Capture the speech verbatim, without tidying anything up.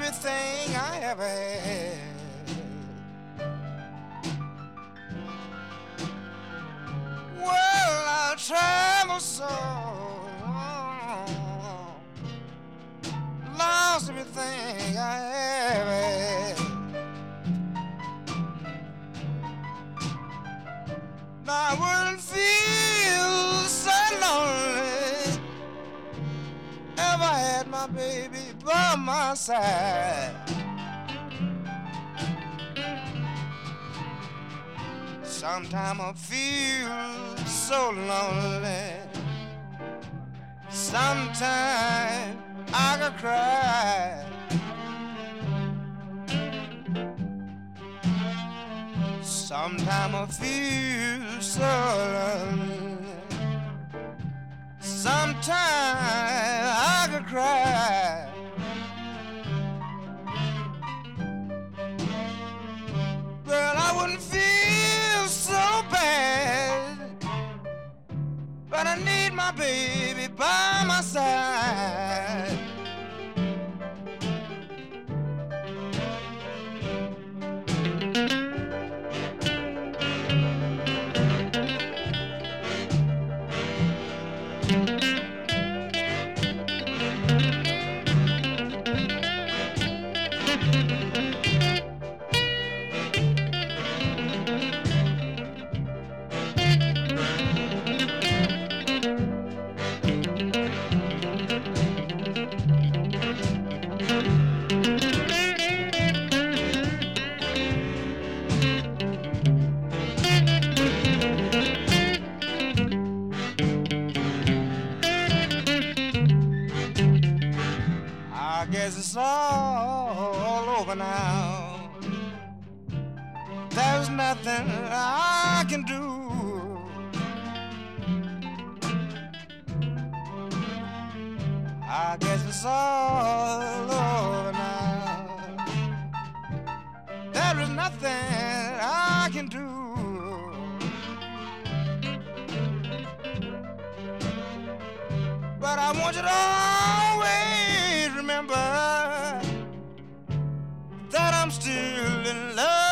everything I ever had. Well, I traveled so long, lost everything I ever had. I wouldn't feel so lonely if I had my baby by my side. Sometimes I feel so lonely, sometimes I could cry. Sometimes I feel so lonely, sometimes I could cry. Girl, I wouldn't feel so bad, but I need my baby by my side. I guess it's all over now. There's nothing I can do. I guess it's all over now. There is nothing I can do. But I want you to always remember that I'm still in love.